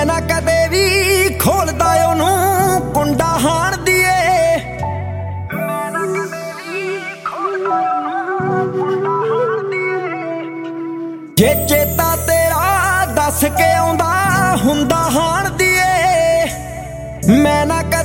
ਨਾ ਕਦੇ ਵੀ ਖੋਲਦਾ ਉਹਨੂੰ ਕੁੰਡਾ ਹਾਣ ਦੀਏ। ਜੇ ਚੇਤਾ ਤੇਰਾ ਦੱਸ ਕੇ ਆਉਂਦਾ ਹੁੰਦਾ ਹਾਣ ਦੀਏ। ਮੈਂ ਨਾ